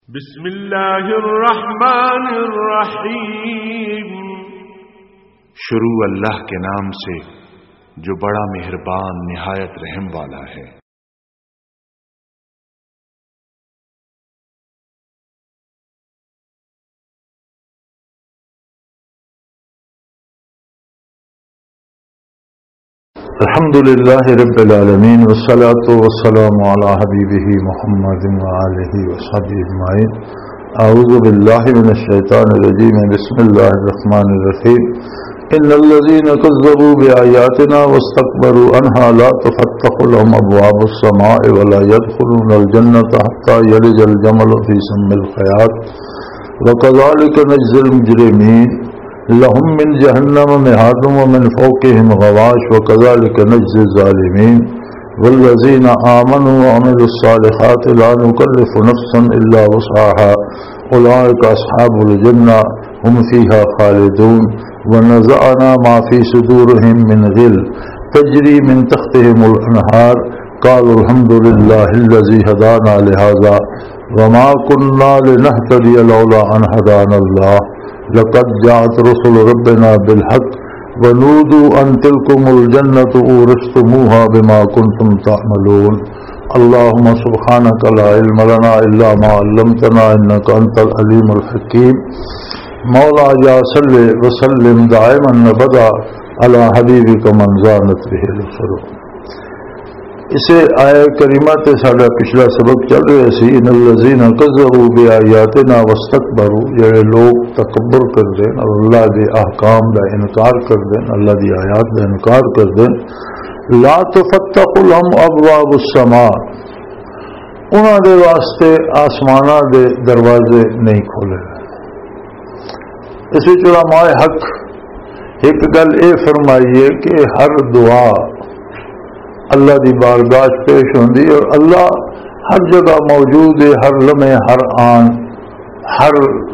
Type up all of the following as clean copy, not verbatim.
بسم اللہ الرحمن الرحیم۔ شروع اللہ کے نام سے جو بڑا مہربان نہایت رحم والا ہے۔ الحمد للہ رب العالمین والصلاة والسلام علی حبیبہ محمد وآلہ وصحبہ اجمعین۔ اعوذ باللہ من الشیطان الرجیم، بسم اللہ الرحمن الرحیم۔ ان الذین کذبوا بآیاتنا واستکبروا عنہا لا تفتح لهم ابواب السماء ولا يدخلون الجنة حتى یلج الجمل فی سم الخیاط وکذلک نجزی المجرمین۔ لهم من جہنم مہاد ومن فوقهم غواش وكذلك نجزي الظالمين۔ والذين آمنوا وعملوا الصالحات لا نكلف نفسا إلا وسعها أولئك أصحاب الجنة هم فيها خالدون۔ ونزعنا ما في صدورهم من غل تجري من تحتهم الأنهار قالوا الحمد لله الذي هدانا لهذا وما كنا لنهتدي لولا أن هدانا الله لقد جاءت رسل ربنا بالحق ونودوا أن تلكم الجنة أورثتموها بما كنتم تعملون۔ اللهم سبحانك لا علم لنا إلا ما علمتنا إنك أنت العليم الحكيم۔ مولاي صل وسلم دائما أبدا على حبيبك من زانت به القلوب۔ اسے آیہ کریمہ تے ساڈا پچھلا سبق چل رہا سی، ان الذین کذبوا بآیاتنا واستکبروا، جڑے لوگ تکبر کر دیں اور اللہ دے احکام دا انکار کر دیں، اللہ دی آیات دا انکار کر دیں، لا تفتح لهم ابواب السماء، انہاں دے واسطے آسماناں دے دروازے نہیں کھولے۔ اس وچ علماء حق ایک گل اے فرمائی ہے کہ ہر دعا اللہ دی بارگاہ پیش ہوندی اور اللہ ہر جگہ موجود ہے، ہر لمحے ہر آن ہر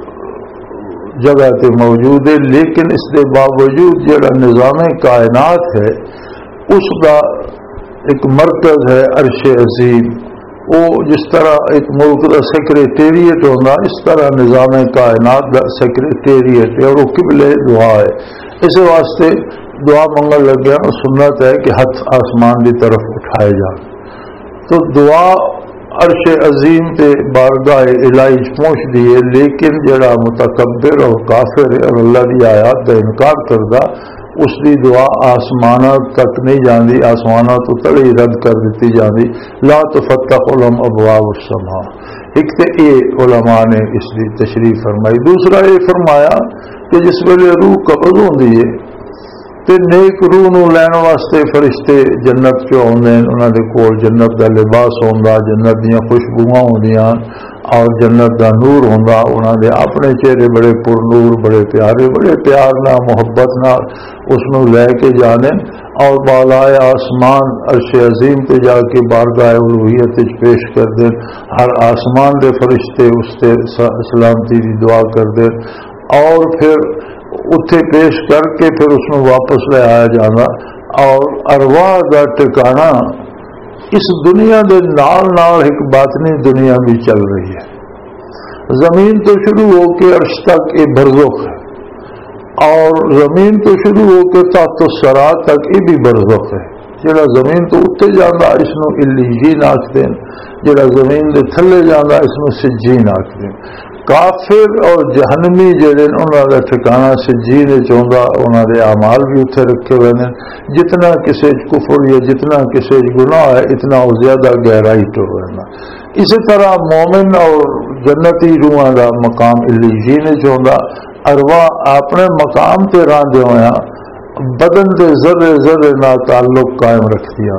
جگہ تے موجود ہے، لیکن اس دے باوجود جڑا نظام کائنات ہے اس دا ایک مرکز ہے عرش عظیم، وہ جس طرح ایک ملک دا سیکریٹریٹ ہونا اس طرح نظام کائنات دا سیکریٹریٹ ہے اور وہ قبلہ دعا ہے۔ اس واسطے دعا منگل لگیا اور سنت ہے کہ ہاتھ آسمان کی طرف اٹھائے جائیں، تو دعا عرش عظیم تے بارگاہ الہی پہنچ دیے، لیکن جڑا متکبر اور کافر ہے اور اللہ دی آیات کا انکار کردا اس دی دعا آسمانہ تک نہیں جاندی، آسمانہ تو تلے رد کر دیتی جاندی۔ لا تفتح لهم ابواب السماء، ایک تے اے علماء نے اس دی تشریح فرمائی۔ دوسرا یہ فرمایا کہ جس ویلے روح قبض ہوندی ہے تے نیک روح نو لین واسطے فرشتے جنت چ آؤندے، انہاں دے کول جنت دا لباس ہوندا، جنت دیاں خوشبوواں ہوندیاں اور جنت دا نور ہوندا، انہاں دے اپنے چہرے بڑے پر نور، بڑے پیارے، بڑے پیار نال محبت نال اس نو لے کے جانے اور بالائے آسمان عرش عظیم تے جا کے بارگاہ الوہیت وچ پیش کر دیں، ہر آسمان دے فرشتے اس تے سلامتی دی دعا کر دیں اور پھر اتھے پیش کر کے پھر اس میں واپس لے آیا جانا، اور ارواح دا ٹھکانا اس دنیا دے نال نال ایک باطنی دنیا بھی چل رہی ہے۔ زمین تو شروع ہو کے عرش تک یہ برزخ ہے، اور زمین تو شروع ہو کے تحت الثری تک یہ بھی برزخ ہے۔ جڑا زمین تو اتنے جانا اس نو علیین آکھدے، جڑا زمین دے تھلے جانا اس نو سجین آکھدے۔ کافر اور جہنمی جڑے انہاں دا ٹھکانہ سجین چوندا، انہاں دے اعمال بھی اتنے رکھے ہوئے ہیں، جتنا کسی کفر یا جتنا کسی گناہ ہے اتنا وہ زیادہ گہرائی تو رہنا۔ اسی طرح مومن اور جنتی روحاں دا مقام علیین چوندا، ارواح اپنے مقام تے راندے ہویا بدن دے ذرے ذرے نال تعلق قائم رکھدیاں۔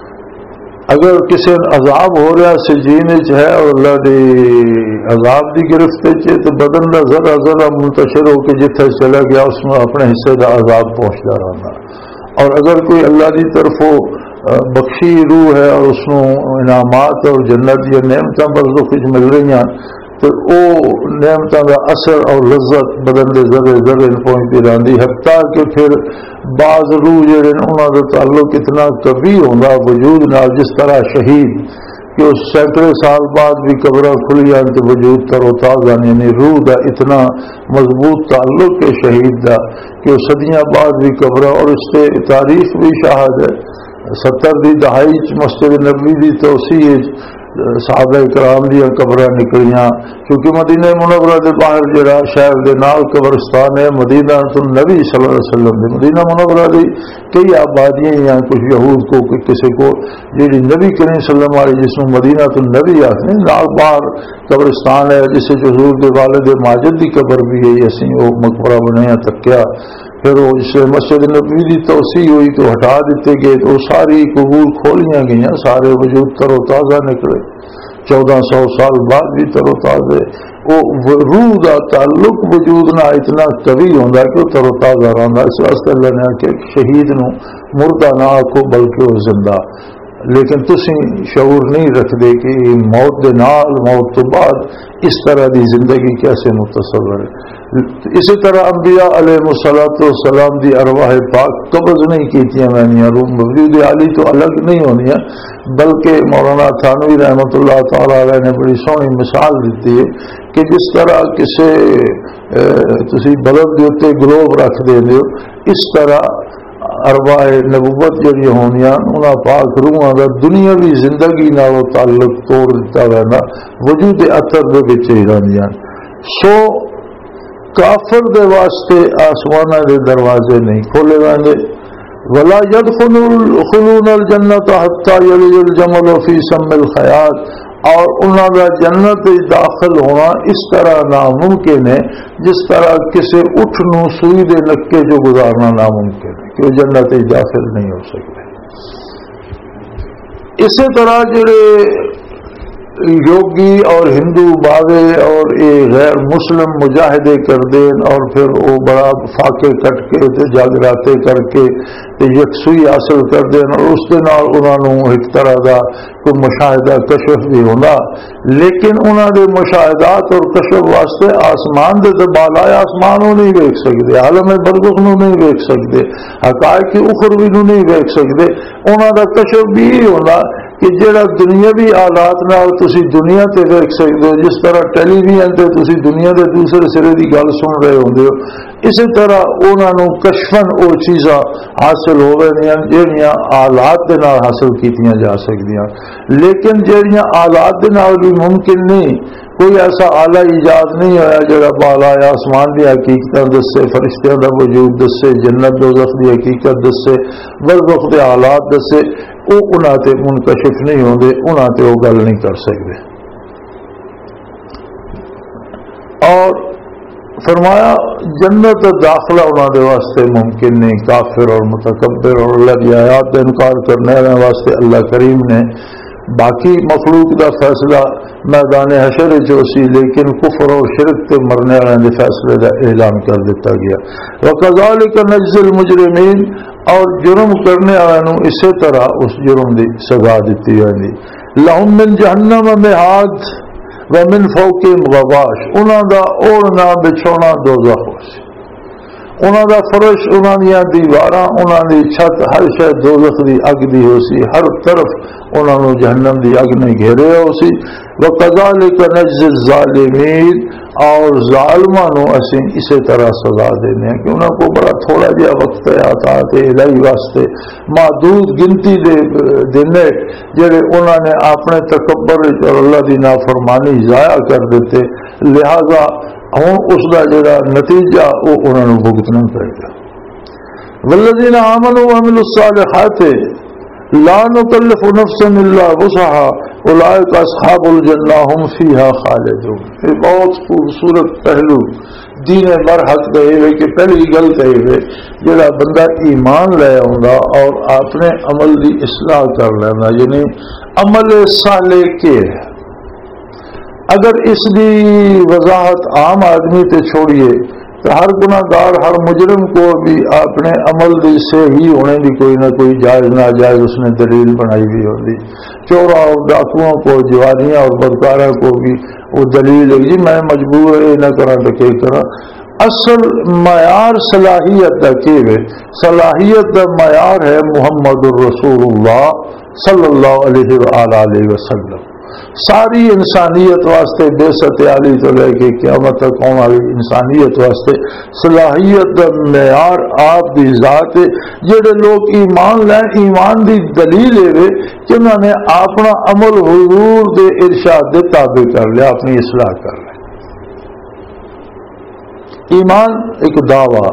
اگر کسی عذاب ہو رہا سجین ہے اور اللہ دی عذاب دی گرفت ہے تو بدن کا ذرا ذرا منتشر ہو کے جتھے چلا گیا اس میں اپنے حصے کا عذاب پہنچتا رہنا، اور اگر کوئی اللہ کی طرف بخشی روح ہے اور اس کو انعامات اور جنت یا نعمتیں برزخ مل رہی ہیں تو وہ نعمتوں کا اثر اور لذت بدن کے ذرے ذرے پہنچتی رہتی، حتیٰ کہ پھر بعض روح جڑے انہوں کا تعلق اتنا قوی ہوتا وجود نال، جس طرح شہید کہ اس سینکڑے سال بعد بھی قبریں کھلی تو وجود تر و تازہ، یعنی روح دا اتنا مضبوط تعلق ہے شہید دا کہ وہ صدیاں بعد بھی قبریں، اور اس سے تاریخ بھی شاہد ہے۔ 70 دی دہائی مسجد نبوی دی توسیع صحابہ کرام دیا قبریں نکلیاں، کیونکہ مدینہ منورہ دے باہر جڑا شہر دے نال قبرستان ہے مدینہ النبی صلی اللہ علیہ وسلم دے، مدینہ منورہ دی کئی آبادیاں ہیں، کچھ یہود کو کسی کو جی نبی کریم صلی اللہ علیہ وسلم جس میں مدینہ النبی آتے ہیں، نال باہر قبرستان ہے جسے حضور دے والد ماجد دی قبر بھی ہے، اسی وہ مقبرہ بنایا تکیا، پھر وہ جس مسجد نبوی دی توسیع ہوئی تو ہٹا دیتے گئے تو ساری قبور کھولیاں گئیں، سارے وجود تر و تازہ نکلے، 1400 سال بعد بھی تر و تازہ، وہ روح دا تعلق وجود نہ اتنا قوی ہوندا کہ وہ تر و تازہ رہندا۔ اس واسطے اللہ نے کہ شہید نو مردہ نہ آکھو بلکہ وہ زندہ، لیکن تسی شعور نہیں رکھتے کہ موت دے نال موت تو بعد اس طرح دی زندگی کیسے متصور ہے۔ اسی طرح انبیاء علیہ السلام دی ارواح پاک قبض نہیں کیتیاں میں روح موجود عالی تو الگ نہیں ہونی ہے، بلکہ مولانا تھانوی رحمۃ اللہ تعالی علیہ نے بڑی سونی مثال دیتی ہے کہ جس طرح کسی تسی بلب دے اوتے گلوب رکھ دے ہو، اس طرح ارواح نبوت جڑی ہونیاں انہاں پاک روحاں دا دنیاوی زندگی نال تعلق توڑ دیتا رہنا، وجود اثر دے وچ ہی رہندیاں۔ سو کافر دے واسطے آسماناں دے دروازے نہیں کھولے جاندے، ولا يدخلون الجنة حتى يلج الجمل في سم الخياط، اور انہوں کا جنت داخل ہونا اس طرح ناممکن ہے جس طرح کسی اٹھ نو سوئی دے نکے جو گزارنا ناممکن ہے کہ وہ جنت داخل نہیں ہو سکتے۔ اسی طرح جڑے یوگی اور ہندو باغے اور غیر مسلم مجاہدے کر دین اور پھر وہ بڑا فاقے کٹ کے جاگراتے کر کے یکسوئی حاصل کر دین، اور اس کے نال انہوں ایک طرح کا کوئی مشاہدہ کشف بھی ہونا، لیکن انہوں نے مشاہدات اور کشف واسطے آسمان دے بالائے آسمان نہیں ویکھ سکتے، عالم برزخ نو نہیں ویکھ سکتے، حقائق اخروی نو نہیں ویکھ سکتے، انہوں کا کشف بھی یہ ہونا کہ جڑا دنیاوی آلات نال تسی دنیا تے ویکھ سکتے ہو، جس طرح ٹیلی ویژن تے تسی دنیا دے دوسرے سرے دی گل سن رہے ہوندے ہو، اسی طرح انہاں نو کشفن او چیزاں حاصل ہو رہی جہڑیاں آلات دے نال حاصل کیتیاں جا سکدیاں، لیکن جہڑیاں آلات دے نال بھی ممکن نہیں، کوئی ایسا آلہ ایجاد نہیں ہویا جڑا بالا آسمان دی حقیقت دسے، فرشتیاں دا وجود دسے، جنت دوزخ دی حقیقت دسے، برزخ دے حالات دسے، وہ انہاں تے منکشف نہیں ہوندے، انہاں تے وہ گل نہیں کر سکتے۔ اور فرمایا جنت داخلہ انہاں دے واسطے ممکن نہیں، کافر اور متکبر اور اللہ کی آیات کا انکار کرنے والے واسطے اللہ کریم نے باقی مخلوق کا فیصلہ میدان حشر جو سی، لیکن کفر اور شرک تے مرنے والے فیصلے کا اعلان کر دیتا گیا۔ وَكَذَلِكَ نَجْزِي الْمُجْرِمِينَ، اور جرم کرنے والوں اسی طرح اس جرم دی سزا دیتی جاندی۔ لَهُم مِّن جَهَنَّمَ مِہَادٌ وَمِن فَوْقِهِمْ غَوَاشٌ، انہاں دا اوڑھنا بچھونا دوزخ ہوسی، انہاں دا فرش، انہاں دیاں دیواراں، انہاں دی چھت، ہر شے دوزخ دی اگ دی ہوسی، ہر طرف انہاں نو جہنم دی اگ نے گھیرے ہوسی۔ وَكَذَلِكَ نَجْزِي الظَّالِمِينَ، اور ظالماں نو اسی اسی طرح سزا دینے ہیں کہ انہاں کو بڑا تھوڑا جہا وقت ہے عطا الہی واسطے، محدود گنتی دے دینے جڑے انہاں نے اپنے تکبر اور اللہ دی نافرمانی ضائع کر دیتے، لہذا ہوں اس کا جڑا نتیجہ وہ انہوں نے بھگتنا پڑے گا۔ والذین آمنوا وعملوا الصالحات لا نکلف نفسا الا وسعها اولئک اصحاب الجنہ هم فیها خالدون۔ یہ بہت خوبصورت پہلو دین مرحق کہے ہوئے کہ پہلی گل کہے ہوئے جڑا بندہ ایمان لے آؤں اور اپنے عمل دی اصلاح کر لینا، یعنی عمل صالح کے اگر اس دی وضاحت عام آدمی تے چھوڑیے تو ہر گناہ گار ہر مجرم کو بھی اپنے عمل دی سے ہی ہونے دی کوئی نہ کوئی جائز ناجائز اس نے دلیل بنائی ہوئی ہوتی، چورا اور ڈاکوؤں کو، جواریاں اور بدکاروں کو بھی وہ دلیل ہے جی میں مجبور ہے نہ کرا تو کہ کرا۔ اصل معیار صلاحیت کا کہ صلاحیت کا معیار ہے محمد الرسول اللہ صلی اللہ علیہ وآلہ وسلم ساری انسانیت واسطے بے علی تو لے کے قیامت تک ہونے والی انسانیت واسطے صلاحیت معیار آپ کی ذات ہے. جڑے لوگ ایمان لیں ایمان دی دلیل ہے کہ انہوں نے اپنا عمل حضور دے ارشاد دے تابع کر لیا, اپنی اصلاح کر لیا. ایمان ایک دعویٰ,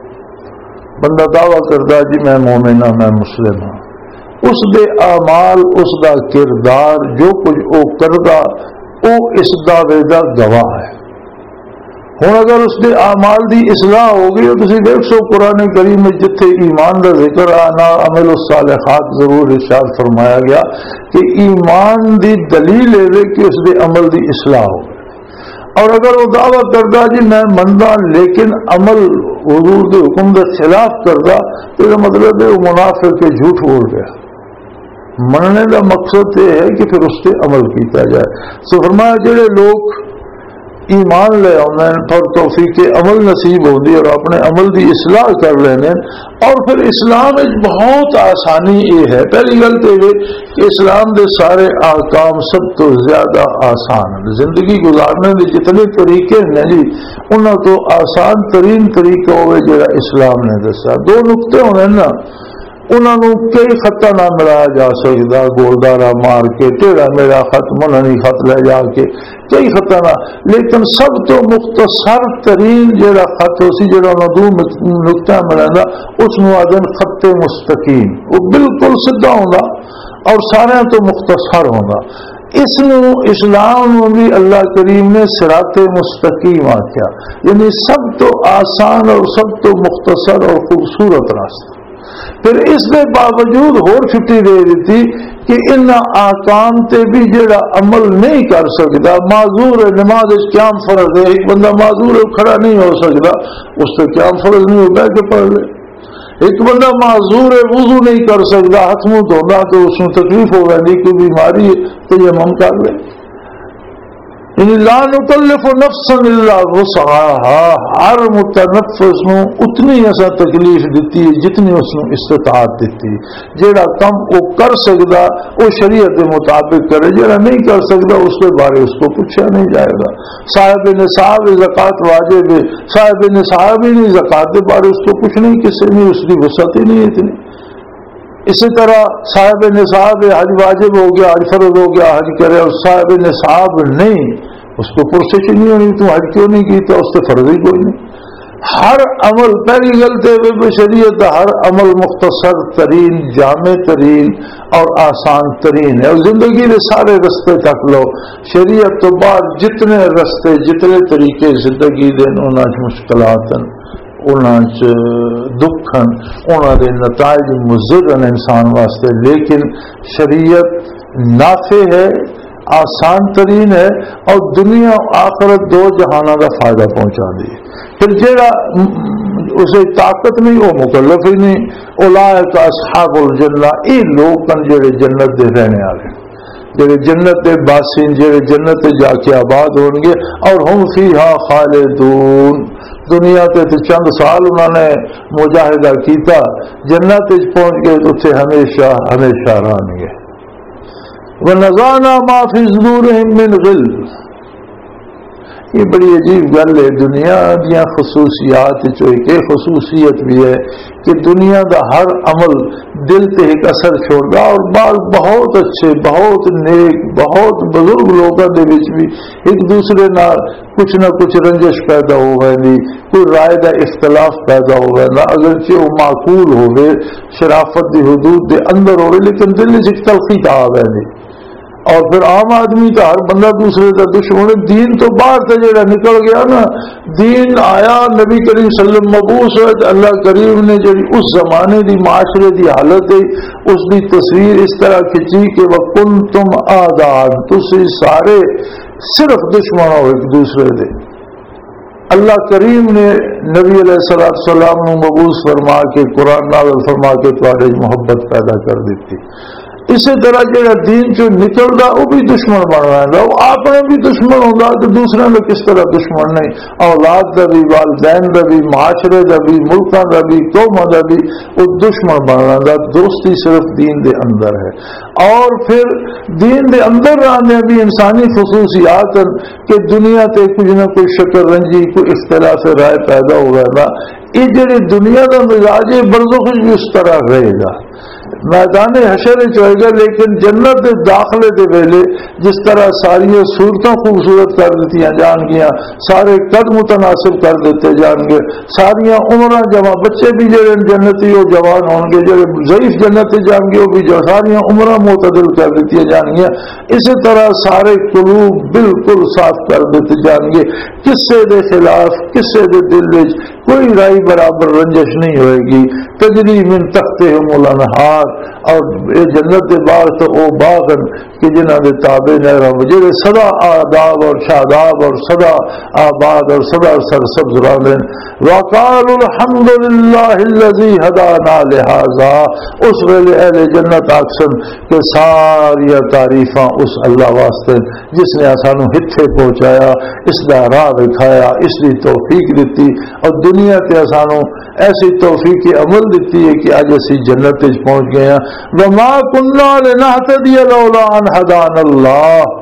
بندہ دعویٰ کرتا جی میں مومن ہوں میں مسلم ہوں, اس دے اعمال اس دا کردار جو کچھ وہ کردا وہ اس دعوے دا گواہ ہے. ہوں اگر اس دے اعمال دی اصلاح ہو گئی تو تسی دیکھ سو قرآن کریم میں جتھے ایمان دا ذکر آنا عمل الصالحات ضرور ارشاد فرمایا گیا کہ ایمان دی دلیل ہے کہ اس دے عمل دی اصلاح ہو گئی. اور اگر وہ دعویٰ کردا جی میں مندا لیکن عمل حضور دے حکم دے خلاف کردا تو یہ مطلب ہے وہ منافق کے جھوٹ بول گیا. مننے کا مقصد یہ ہے کہ پھر اس پہ عمل کیتا جائے. سو فرمایا جڑے لوگ ایمان لے آنے پر توفیق عمل نصیب ہوتی اور اپنے عمل کی اصلاح کر لینے. اور پھر اسلام بہت آسانی یہ ہے, پہلی گل تو یہ کہ اسلام دے سارے احکام سب تو زیادہ آسان ہیں. زندگی گزارنے کے جتنے طریقے ہیں جی انہوں تو آسان ترین طریقہ ہوئے جڑا اسلام نے دسا. دو نقطے ہونے نا انہوں کئی خطہ نہ ملایا جا سکتا, گولدارا مار کے تیرا میرا خط مننی خط لے جا کے کئی خطہ نہ, لیکن سب تو مختصر ترین جڑا خط ہو سی جڑا دو نقطہ ملانا اس آدن خط مستقیم, وہ بالکل سیدھا ہوگا اور سارے تو مختصر ہوگا. اس اسلام میں بھی اللہ کریم نے صراط مستقیم آخیا, یعنی سب تو آسان اور سب تو مختصر اور خوبصورت راستہ. پھر اس کے باوجود اور چھٹی دے دیتی کہ ان آکام تے بھی جڑا عمل نہیں کر سکتا, معذور ہے, نماز قیام فرض ہے, ایک بندہ معذور ہے کھڑا نہیں ہو سکتا, اس سے قیام فرض نہیں ہوتا کہ پڑھ لے. ایک بندہ معذور ہے وضو نہیں کر سکتا, ہاتھ منہ دھونا تو اس میں تکلیف ہو گئی, کوئی بیماری ہے تو یہ من کر لے. یعنی لا نکلف نفسا الا وسعها, ہر متنفس نو اتنی ایسا تکلیف دیتی ہے جتنی اس نے استطاعت دیتی. جیڑا کم وہ کر سکتا وہ شریعت کے مطابق کرے, جیڑا نہیں کر سکتا اس کے بارے اس کو پوچھا نہیں جائے گا. صاحب نصاب زکوٰۃ واجب ہے, صاحب نصاب ہی نہیں زکوٰۃ کے بارے اس کو کچھ نہیں, کسی نے اس کی وسعت ہی نہیں اتنی. اسی طرح صاحب نصاب حج واجب ہو گیا, حج فرض ہو گیا, حج کرے, اور صاحب نصاب نہیں اس کو پرسش نہیں ہونی تو حج کیوں نہیں کیتا, اس سے فرض ہی کوئی نہیں. ہر عمل پہلی غلطی بشریعت ہر عمل مختصر ترین, جامع ترین اور آسان ترین ہے. اور زندگی کے سارے رستے تک لو, شریعت تو بعد جتنے رستے جتنے طریقے زندگی دے انہاں مشکلات ہیں, انہاں دکھ ہیں, انہاں دے نتائج مضر ہیں انسان واسطے, لیکن شریعت نافع ہے, آسان ترین ہے اور دنیا آخرت دو جہانوں کا فائدہ پہنچا دی. پھر جیڑا اسے طاقت نہیں وہ مکلف ہی نہیں. اولئک اصحاب الجنہ, یہ لوگ ہیں جڑے جنت دے رہنے والے, جڑے جنت دے باسین, جڑے جنت جا کے آباد ہون گے. اور ہم فیہا خالدون, دنیا تے چند سال انہوں نے مجاہدہ کیتا, جنت پہنچ گئے تو اتنے ہمیشہ ہمیشہ رہن گے. وَنَزَعْنَا مَا فِي صُدُورِهِم مِّنْ غِلٍّ, یہ بڑی عجیب گل ہے. دنیا دیا خصوصیات ایک خصوصیت بھی ہے کہ دنیا کا ہر عمل دل تے ایک اثر چھوڑتا, اور بعض بہت اچھے بہت نیک بہت بزرگ لوگوں کے بیچ بھی ایک دوسرے نال کچھ نہ کچھ رنجش پیدا ہو گئی, کوئی رائے کا اختلاف پیدا ہو گیا, اگرچہ وہ معقول ہوئے شرافت دی حدود دے اندر ہوئے, لیکن دل سے تلخی آ گئی. اور پھر عام آدمی کا ہر بندہ دوسرے کا دشمن. دین تو باہر سے جڑا نکل گیا نا, دین آیا نبی کریم صلی اللہ علیہ وسلم مبعوث ہوئے, اللہ کریم نے جڑی اس زمانے دی معاشرے دی حالت ہے اس دی تصویر اس طرح کھچی کہ وَكُنْتُمْ آدان, تسی سارے صرف دشمن ہو ایک دوسرے دے. اللہ کریم نے نبی علیہ السلام کو مبعوث فرما کے قرآن نازل فرما کے تمہارے محبت پیدا کر دیتی. اسی طرح جہاں دین چ نکلتا وہ بھی دشمن بن رہا ہے، وہ اپنے بھی دشمن ہوگا تو دوسرے میں کس طرح دشمن نہیں، اولاد کا بھی، والدین کا بھی، معاشرے کا بھی، ملکوں کا بھی، قوموں کا بھی وہ دشمن بن رہا ہے۔ دوستی صرف دین دے اندر ہے، اور پھر دین دے اندر رہنے بھی انسانی خصوصیات کہ دنیا تے کچھ نہ کوئی شکر رنجی، کوئی اختلاف رائے پیدا ہو رہا ہے، یہ جڑی دنیا کا مزاج ہے برزخ بھی اس طرح رہے گا، میدان حشر ہوئے گا، لیکن جنت دے داخلے دے ویلے جس طرح ساری صورتوں خوبصورت کر دیتی جان گیا، سارے قد متناسب کر دیتے جان گے، ساری عمراں جمع، بچے بھی جڑے جنتی وہ جوان ہون گے، جڑے ضعیف جنتی جان گے وہ بھی جو ساری عمراں معتدل کر دیتی جان گیا، اسی طرح سارے قلوب بالکل صاف کر دیتے جان گے، کسے دے خلاف کسے دے دل وچ کوئی رائی برابر رنجش نہیں ہوئے گی۔ تجری من تحتہم الانہار، اور یہ جنت کے باغ تو وہ باغ کہ جنہاں دے تابع نہراں جڑے سدا آداب اور شاداب اور سدا آباد اور سدا سرسبز رہندے، وقالوا الحمد للہ الذی ہدانا لہذا، اس ویلے اہل جنت آکسن کہ ساری تعریفاں اس اللہ واسطے جس نے سانو ہتھے پہنچایا، اس دا راہ دکھایا، اس دی توفیق دیتی، اور دنیا تے سانو ایسی توفیق عمل دیتی ہے کہ آج اسی جنت وچ پہنچ گئے ہیں۔ وما كنا لنهتدي لولا ان هدانا اللہ،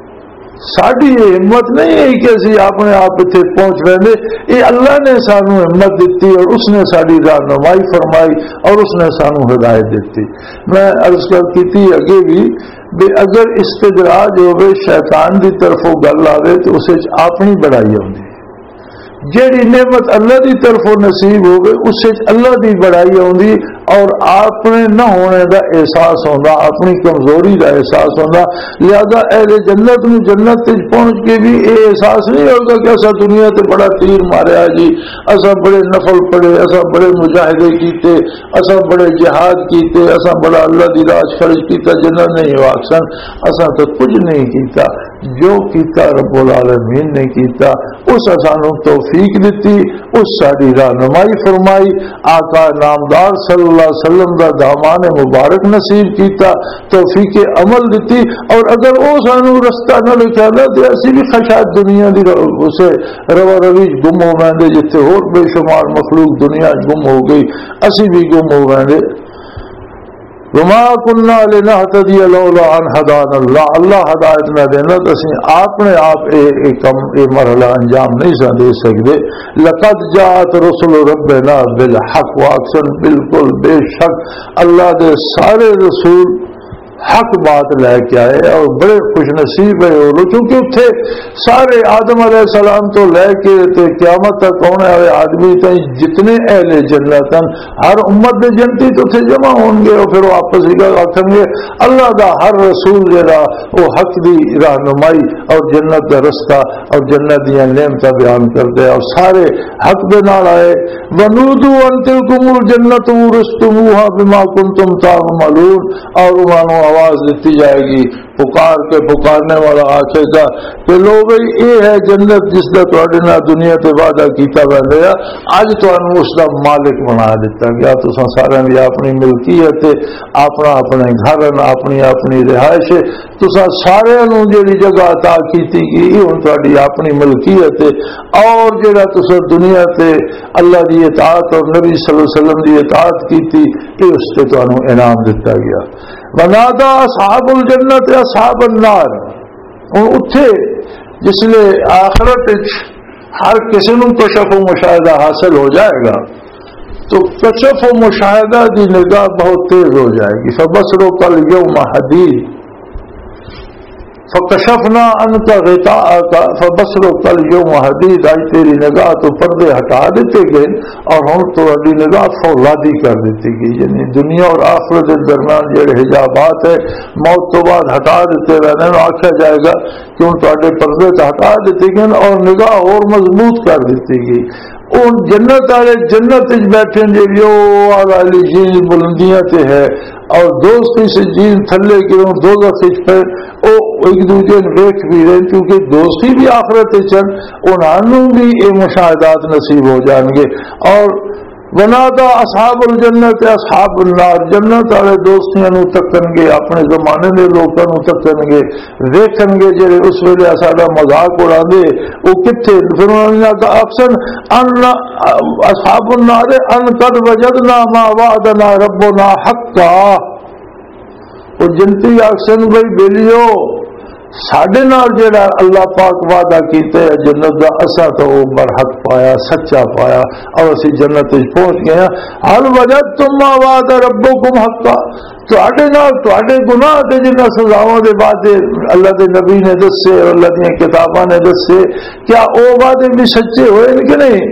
ساری یہ ہمت نہیں ہے کہ اسی اپنے آپ اتنے پہنچ رہے، یہ اللہ نے سانو ہمت دیتی اور اس نے ساری رہنمائی فرمائی اور اس نے سانو ہدایت دیتی۔ میں عرض کی تھی اگے بھی بے اگر استدراج ہوئے شیطان دی طرفوں گل آوے تو اسے اپنی بڑائی ہوندی، جیڑی نعمت اللہ دی طرفوں نصیب ہوگی اس سے اللہ دی بڑائی ہوندی اور اپنے نہ ہونے دا احساس ہوندا، اپنی کمزوری دا احساس ہوندا، لہذا اہل جنت میں جنت تک پہنچ کے بھی یہ احساس نہیں ہوگا کہ اسا دنیا تے بڑا تیر ماریا جی، اسا بڑے نفل پڑھے، اسا بڑے مجاہدے کیتے، اسا بڑے جہاد کیتے، اسا بڑا اللہ دی راہ خرچ کیتا، جنت نہیں ہوا اکثر اسا تو کچھ نہیں کیتا، جو کیتا رب العالمین نے کیتا، اس سانو توفیق دیتی، اس ساری رہنمائی فرمائی، آقا نامدار صلی اللہ علیہ وسلم دا دامان مبارک نصیب کیتا، توفیق عمل دیتی، اور اگر وہ سانو رستہ نہ لکھا نہ تو اسی بھی خشاعت دنیا دی اسے روا روی گم ہو گئے، جتنے اور بے شمار مخلوق دنیا گم ہو گئی، اسی بھی گم ہو گئے۔ وما كنا لنهتدي لولا ان هدانا اللہ، اللہ ہدایت نہ دینا تو اسی اپنے آپ یہ مرحلہ انجام نہیں دے سکتے۔ لقد جاءت رسل ربنا بالحق، واقعاً بالکل بے شک اللہ دے سارے رسول حق بات لے کے آئے، اور بڑے خوش نصیب ہے وہ، کیونکہ اتنے سارے آدم علیہ السلام تو لے کے قیامت تک ہونے والے آدمی تک جتنے اہل جنت ہر امت دے جنتی تو تھے جمع ہوں گے، اور پھر وہ آپس آخر گے اللہ دا ہر رسول جڑا وہ حق دی رہنمائی اور جنت دا رستہ اور جنت دیا نعمتاں بیان کرتے، اور سارے حق دے نال آئے۔ ونودوا ان تلکم الجنت ورثتموها بما کنتم تعملون، اور انہوں آواز دیتی جائے گی، پکار کے پکارنے والا آخے گا کہ لو بھئی یہ ہے جنت جس کا تھوڑے نہ دنیا تے وعدہ کیتا بندیا، اج تمہیں اس کا مالک بنا دیتا گیا، تو سارے کی اپنی ملکیت، اپنا اپنے گھر، اپنی اپنی رہائش، تو سارے جیڑی جگہ عطا کیتی گئی ہوں تھوڑی اپنی ملکیت، اور جڑا تسا دنیا تے اللہ دی اطاعت اور نبی صلی اللہ علیہ وسلم دی اطاعت کیتی یہ اس سے تمہیں انعام دیتا گیا۔ ونادا اصحاب الجنت اصحاب النار، ہوں اتھے جس لئے آخرت ہر کسی نو کشف و مشاہدہ حاصل ہو جائے گا، تو کشف و مشاہدہ دی نگاہ بہت تیز ہو جائے گی۔ فبصرک الیوم حدید فکشفنا عنک غطاءک فبصرک الیوم حدید، آج تیری نگاہ تو پردے ہٹا دیتے گئے اور ہم تو ابھی نگاہ فولادی کر دیتی گئی، یعنی دنیا اور آخرت کے درمیان جڑے حجابات ہے موت تو بعد ہٹا دیتے رہنے، آخیا جائے گا کہ ان تواڈے پردے تو ہٹا دیتے گئے اور نگاہ اور مضبوط کر دیتی گئی۔ ان جنت والے جنت بیٹھے جی والی جھیل بلندیاں تے ہے، اور دوستی سے جھیل تھلے گروں دوزخ پہ وہ ایک دوسرے ویکھ بھی رہے، کیونکہ دوستی بھی آخرت چن انہوں بھی یہ مشاہدات نصیب ہو جان گے۔ اور ونادا اصحاب الجنت اصحاب النار، جنت والے دوستیاں نو تکن گے، اپنے زمانے دے لوکاں نو تکن گے، ویکھن گے جڑے اس ویلے ساڈا مذاق اڑاندے او کتھے، پھر انہاں نے کہا اکثر ان اصحاب النار ان قد وجدنا ما وعدنا ربنا حقا، او جنتی اکثر بھائی بیلیو ساڈے نال جڑا اللہ پاک وعدہ کیتا ہے جنت دا، اساں تو وہ برحق پایا، سچا پایا، اور اسی جنت وچ پہنچ گئے ہیں۔ حل وجدتم ما وعد ربکم حقا، تواڈے نال تواڈے گناہ تے جنہ سزاواں دے وعدے اللہ دے نبی نے دسے اور اللہ دی کتاباں نے دسے، کیا او وعدے بھی سچے ہوئے کہ نہیں؟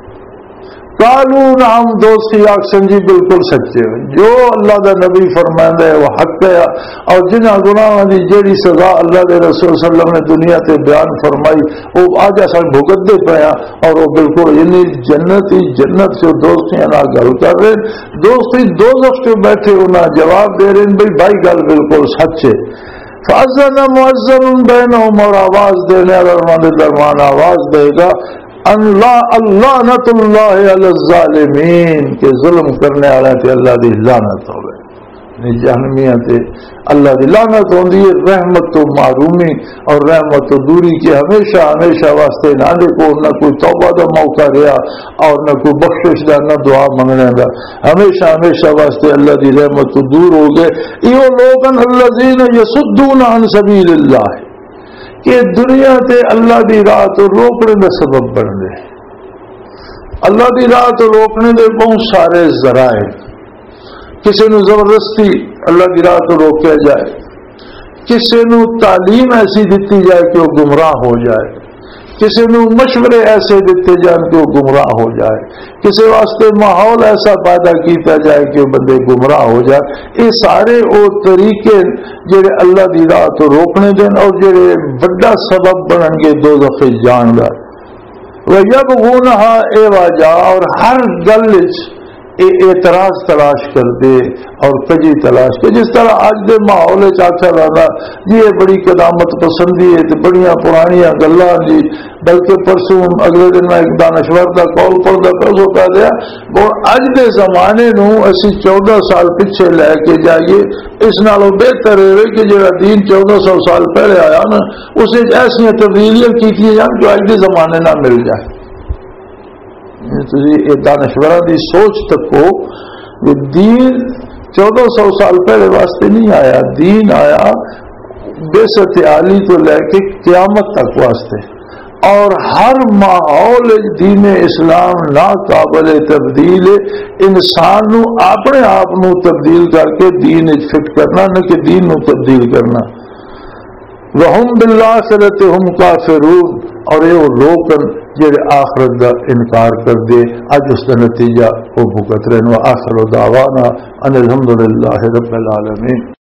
قالوا نعم، دوستی آکسن جی بالکل سچے ہیں، جو اللہ دا نبی فرمائندا ہے وہ حق ہے، اور جنہ گناہاں دی جیڑی سزا اللہ دے رسول صلی اللہ علیہ وسلم نے دنیا تے بیان فرمائی وہ آج اساں بھگتدے پے ہیں، اور وہ بالکل یعنی جنت سے دوستیاں نال گل کر رہے ہیں، دوستی دوزخ سے بیٹھے انہاں جواب دے رہے ہیں بھائی بھائی گل بالکل سچ ہے۔ فاذن مؤذن بینہم، اور آواز دینے والا کے درمیان آواز دے گا لعنت اللہ علی الظالمین، کہ ظلم کرنے والے تے اللہ دی لعنت ہوے، جہنمیاں تے اللہ دی لعنت ہوندی ہے، رحمت تو معرومی اور رحمت تو دوری، کے ہمیشہ ہمیشہ واسطے نہ دیکھو، نہ کوئی توبہ دا موقع رہا اور نہ کوئی بخشش دا، نہ دعا منگنے دا، ہمیشہ ہمیشہ واسطے اللہ دی رحمت تو دور ہو گئے۔ ایو لوگن الذین یصدون عن سبیل اللہ، کہ دنیا تے اللہ دی راہ تو روکنے کا سبب بن گئے۔ اللہ دی راہ تو روکنے دے بہت سارے ذرائع، کسی نو زبردستی اللہ دی راہ تو روکیا جائے، کسی نو تعلیم ایسی دیتی جائے کہ وہ گمراہ ہو جائے، کسی نو مشورے ایسے دیتے جائیں کہ وہ گمراہ ہو جائے، کسی واسطے ماحول ایسا پیدا کیتا جائے کہ وہ بندے گمراہ ہو جائے، یہ سارے وہ طریقے جڑے اللہ دی راہ تو روکنے دین اور جڑے بڑا سبب بنن گے دوزخ جان دا۔ وَيَبْغُونَهَا عِوَجًا، اور ہر گل اعتراض تلاش کر دے اور کجی تلاش کر، جس طرح آج دے ماحول آخیا جاتا جی یہ بڑی قدامت پسندی ہے تو بڑیاں پرانیاں گلاں جی، بلکہ پرسوں اگلے دن میں ایک دانشور کا قول پڑھتا پرسوں کہہ دیا وہ اج دے زمانے نو اسی 14 سال پیچھے لے کے جائیے، اس نالوں بہتر ہے کہ جڑا دین 1400 سال پہلے آیا نا اسے ایسا تبدیلیاں کی جان جو اج دے زمانے نہ مل جائے۔ دانشورہ دی سوچ تکو، دین 1400 سال پہلے واسطے نہیں آیا، دین آیا بعثت عالی تو لے کے قیامت تک واسطے، اور ہر ماحول دین اسلام ناقابل تبدیل، انسان نو اپنے آپ نو تبدیل کر کے دین فٹ کرنا، نہ کہ دین نو تبدیل کرنا۔ وَهُمْ بِالْآخِرَةِ هُمْ كَافِرُونَ، اور یہ لوگ جڑے آخرت دا انکار کر دے اج اس کا نتیجہ وہ بھگت رہے۔ وآخر دعوانا ان الحمد للہ رب العالمین۔